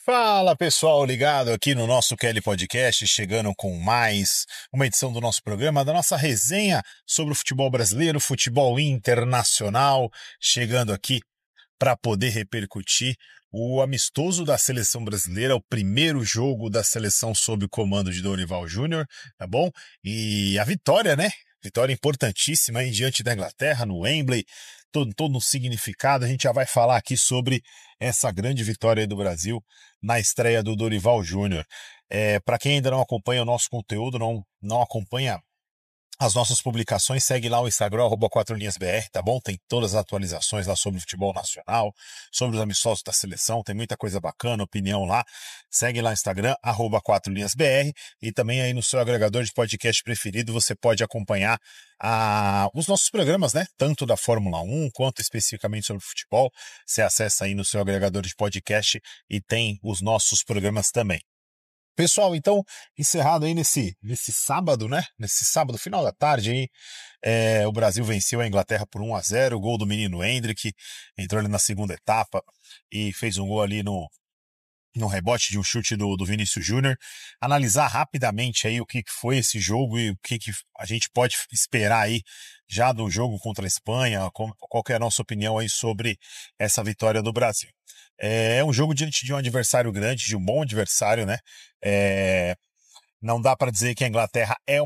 Fala pessoal, ligado aqui no nosso Kelly Podcast, chegando com mais uma edição do nosso programa, da nossa resenha sobre o futebol brasileiro, futebol internacional, chegando aqui para poder repercutir o amistoso da seleção brasileira, o primeiro jogo da seleção sob o comando de Dorival Júnior, tá bom? E a vitória, né? Vitória importantíssima aí diante da Inglaterra, no Wembley, todo um significado. A gente já vai falar aqui sobre essa grande vitória aí do Brasil na estreia do Dorival Júnior. Para quem ainda não acompanha o nosso conteúdo, não acompanha as nossas publicações, segue lá o Instagram, @4linhasbr, tá bom? Tem todas as atualizações lá sobre o futebol nacional, sobre os amistosos da seleção, tem muita coisa bacana, opinião lá. Segue lá o Instagram, @4linhasbr, e também aí no seu agregador de podcast preferido você pode acompanhar os nossos programas, né? Tanto da Fórmula 1 quanto especificamente sobre futebol. Você acessa aí no seu agregador de podcast e tem os nossos programas também. Pessoal, então, encerrado aí nesse sábado, né? Nesse sábado, final da tarde aí, o Brasil venceu a Inglaterra por 1-0, o gol do menino Endrick, entrou ali na segunda etapa e fez um gol ali no rebote de um chute do Vinícius Júnior. Analisar rapidamente aí o que foi esse jogo e o que a gente pode esperar aí já do jogo contra a Espanha, qual que é a nossa opinião aí sobre essa vitória do Brasil. É um jogo diante de um adversário grande, de um bom adversário, né? Não dá para dizer que a Inglaterra é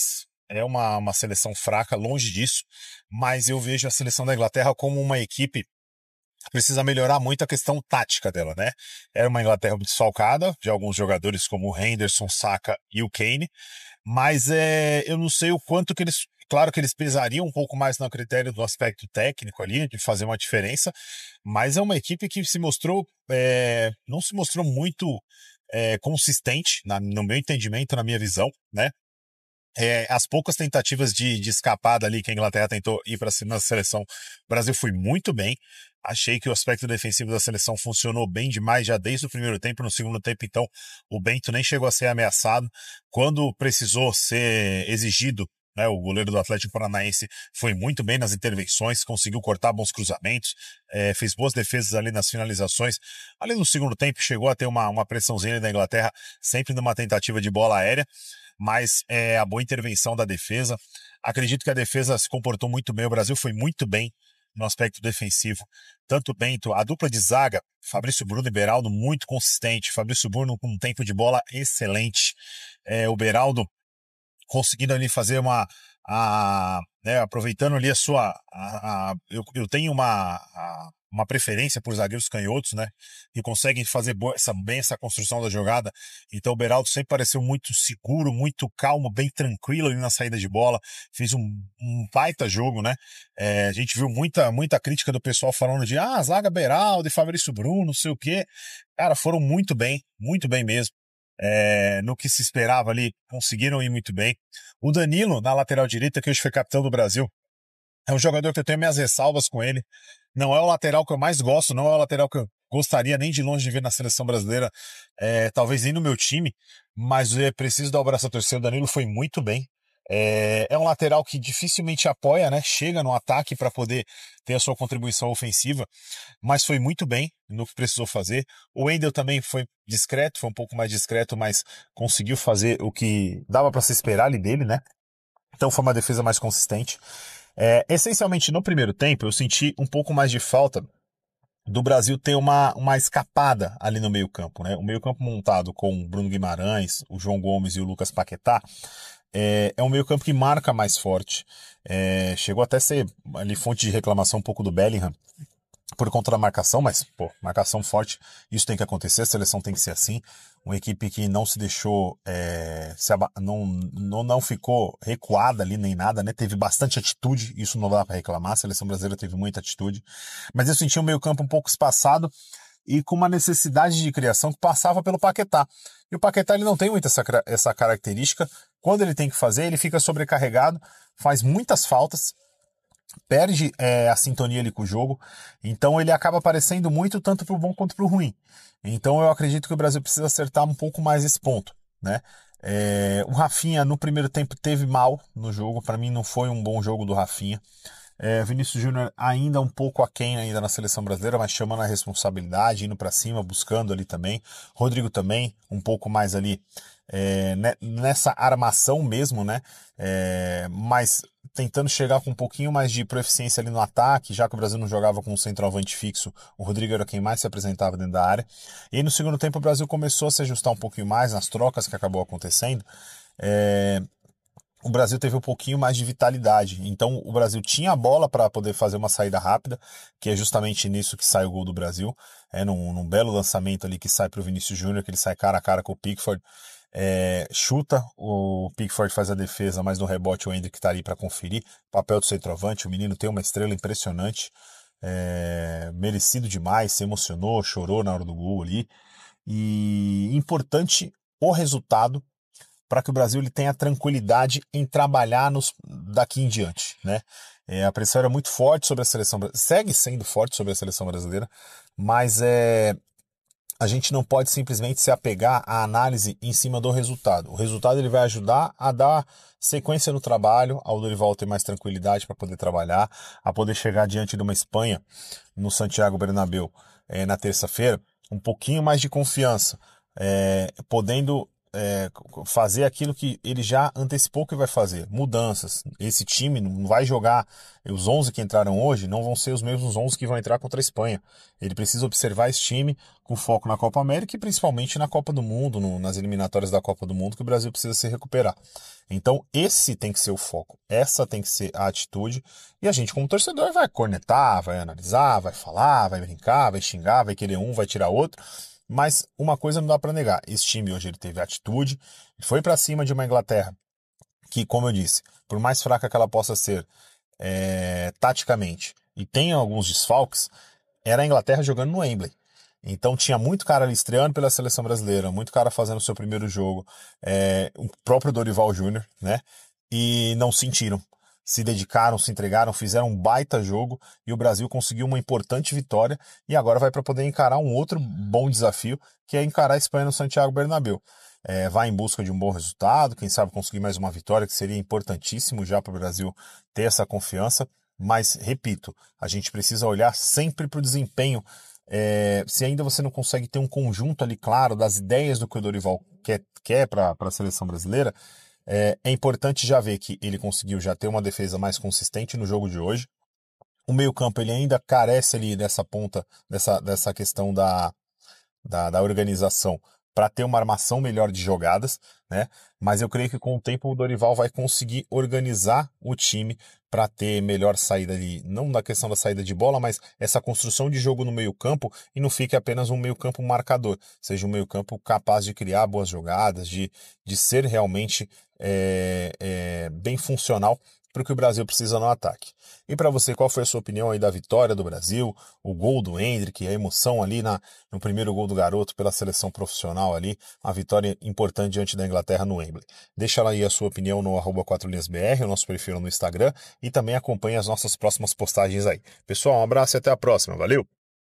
uma seleção fraca, longe disso, mas eu vejo a seleção da Inglaterra como uma equipe que precisa melhorar muito a questão tática dela, né? Era uma Inglaterra desfalcada, de alguns jogadores como o Henderson, Saka e o Kane, mas eu não sei o quanto que eles. Claro que eles pesariam um pouco mais no critério do aspecto técnico ali, de fazer uma diferença, mas é uma equipe que não se mostrou muito consistente, no meu entendimento, na minha visão, né? As poucas tentativas de escapada ali que a Inglaterra tentou ir para cima da seleção, o Brasil foi muito bem. Achei que o aspecto defensivo da seleção funcionou bem demais já desde o primeiro tempo. No segundo tempo, então, o Bento nem chegou a ser ameaçado. Quando precisou ser exigido, né, o goleiro do Atlético Paranaense foi muito bem nas intervenções, conseguiu cortar bons cruzamentos, fez boas defesas ali nas finalizações. Ali no segundo tempo, chegou a ter uma pressãozinha da Inglaterra, sempre numa tentativa de bola aérea, mas a boa intervenção da defesa. Acredito que a defesa se comportou muito bem, o Brasil foi muito bem no aspecto defensivo. Tanto o Bento, a dupla de zaga, Fabrício Bruno e Beraldo, muito consistente. Fabrício Bruno com um tempo de bola excelente. O Beraldo conseguindo ali fazer aproveitando ali eu tenho uma preferência por zagueiros canhotos, né, que conseguem fazer bem essa construção da jogada. Então o Beraldo sempre pareceu muito seguro, muito calmo, bem tranquilo ali na saída de bola, fez um baita jogo, né. A gente viu muita crítica do pessoal falando de zaga Beraldo e Fabrício Bruno, não sei o quê. Cara, foram muito bem mesmo. No que se esperava ali, conseguiram ir muito bem. O Danilo, na lateral direita, que hoje foi capitão do Brasil, é um jogador que eu tenho minhas ressalvas com ele. Não é o lateral que eu mais gosto, não é o lateral que eu gostaria nem de longe de ver na seleção brasileira, talvez nem no meu time, mas é preciso dar o braço a torcer. O Danilo foi muito bem. É um lateral que dificilmente apoia, né? Chega no ataque para poder ter a sua contribuição ofensiva, mas foi muito bem no que precisou fazer. O Wendel também foi discreto, foi um pouco mais discreto, mas conseguiu fazer o que dava para se esperar ali dele, né? Então foi uma defesa mais consistente. Essencialmente no primeiro tempo eu senti um pouco mais de falta do Brasil ter uma escapada ali no meio-campo, né? O meio-campo montado com o Bruno Guimarães, o João Gomes e o Lucas Paquetá é um meio-campo que marca mais forte. Chegou até a ser ali fonte de reclamação um pouco do Bellingham por conta da marcação, mas, marcação forte, isso tem que acontecer, a seleção tem que ser assim. Uma equipe que não se deixou, não ficou recuada ali nem nada, né? Teve bastante atitude, isso não dá para reclamar, a seleção brasileira teve muita atitude. Mas eu senti o meio-campo um pouco espaçado e com uma necessidade de criação que passava pelo Paquetá. E o Paquetá ele não tem muito essa característica. Quando ele tem que fazer, ele fica sobrecarregado, faz muitas faltas, perde a sintonia ali com o jogo, então ele acaba aparecendo muito tanto pro bom quanto pro ruim. Então eu acredito que o Brasil precisa acertar um pouco mais esse ponto, né? O Rafinha no primeiro tempo teve mal no jogo, para mim não foi um bom jogo do Rafinha. Vinícius Júnior ainda um pouco aquém ainda na seleção brasileira, mas chamando a responsabilidade, indo para cima, buscando ali também. Rodrigo também, um pouco mais ali nessa armação mesmo, né? Mas tentando chegar com um pouquinho mais de proficiência ali no ataque, já que o Brasil não jogava com um centroavante fixo, o Rodrigo era quem mais se apresentava dentro da área. E aí, no segundo tempo o Brasil começou a se ajustar um pouquinho mais nas trocas que acabou acontecendo. O Brasil teve um pouquinho mais de vitalidade. Então o Brasil tinha a bola para poder fazer uma saída rápida, que é justamente nisso que sai o gol do Brasil. Num belo lançamento ali que sai para o Vinícius Júnior, que ele sai cara a cara com o Pickford. Chuta, o Pickford faz a defesa, mas no rebote o Endrick está ali para conferir. Papel do centroavante, o menino tem uma estrela impressionante. Merecido demais, se emocionou, chorou na hora do gol ali. E importante o resultado para que o Brasil ele tenha tranquilidade em trabalhar daqui em diante, né? A pressão era muito forte sobre a seleção brasileira, segue sendo forte sobre a seleção brasileira, mas a gente não pode simplesmente se apegar à análise em cima do resultado. O resultado ele vai ajudar a dar sequência no trabalho, ao Dorival ter mais tranquilidade para poder trabalhar, a poder chegar diante de uma Espanha no Santiago Bernabéu na terça-feira, um pouquinho mais de confiança, podendo fazer aquilo que ele já antecipou que vai fazer, mudanças. Esse time não vai jogar, os 11 que entraram hoje não vão ser os mesmos 11 que vão entrar contra a Espanha. Ele precisa observar esse time com foco na Copa América e principalmente na Copa do Mundo, nas eliminatórias da Copa do Mundo, que o Brasil precisa se recuperar. Então esse tem que ser o foco, essa tem que ser a atitude, e a gente como torcedor vai cornetar, vai analisar, vai falar, vai brincar, vai xingar, vai querer um, vai tirar outro. Mas uma coisa não dá para negar, esse time hoje ele teve atitude, ele foi para cima de uma Inglaterra que, como eu disse, por mais fraca que ela possa ser taticamente e tem alguns desfalques, era a Inglaterra jogando no Wembley. Então tinha muito cara ali estreando pela seleção brasileira, muito cara fazendo o seu primeiro jogo, o próprio Dorival Júnior, né? E não sentiram. Se dedicaram, se entregaram, fizeram um baita jogo e o Brasil conseguiu uma importante vitória e agora vai para poder encarar um outro bom desafio, que é encarar a Espanha no Santiago Bernabéu. Vai em busca de um bom resultado, quem sabe conseguir mais uma vitória, que seria importantíssimo já para o Brasil ter essa confiança, mas, repito, a gente precisa olhar sempre para o desempenho. Se ainda você não consegue ter um conjunto ali claro das ideias do que o Dorival quer para a seleção brasileira, é importante já ver que ele conseguiu já ter uma defesa mais consistente no jogo de hoje. O meio-campo ele ainda carece ali dessa ponta, dessa questão da organização para ter uma armação melhor de jogadas, né? Mas eu creio que com o tempo o Dorival vai conseguir organizar o time para ter melhor saída ali, não da questão da saída de bola, mas essa construção de jogo no meio-campo e não fique apenas um meio-campo marcador, seja um meio-campo capaz de criar boas jogadas, de ser realmente bem funcional para o que o Brasil precisa no ataque. E para você, qual foi a sua opinião aí da vitória do Brasil, o gol do Endrick, a emoção ali no primeiro gol do garoto pela seleção profissional ali, uma vitória importante diante da Inglaterra no Wembley. Deixa lá aí a sua opinião no @4linhasbr, o nosso perfil no Instagram, e também acompanhe as nossas próximas postagens aí. Pessoal, um abraço e até a próxima, valeu!